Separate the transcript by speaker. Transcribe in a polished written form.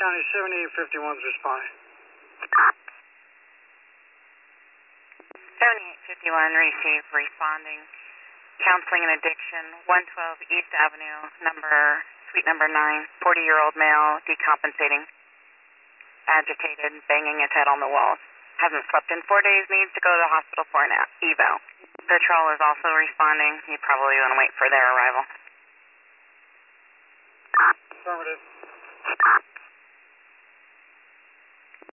Speaker 1: County 7851's responding.
Speaker 2: 7851 receive responding. Counseling and addiction, 112 East Avenue, suite number 9, 40-year-old male, decompensating, agitated, banging his head on the walls. Hasn't slept in 4 days, needs to go to the hospital for an eval. Patrol is also responding. You probably want to wait for their arrival.
Speaker 1: Affirmative.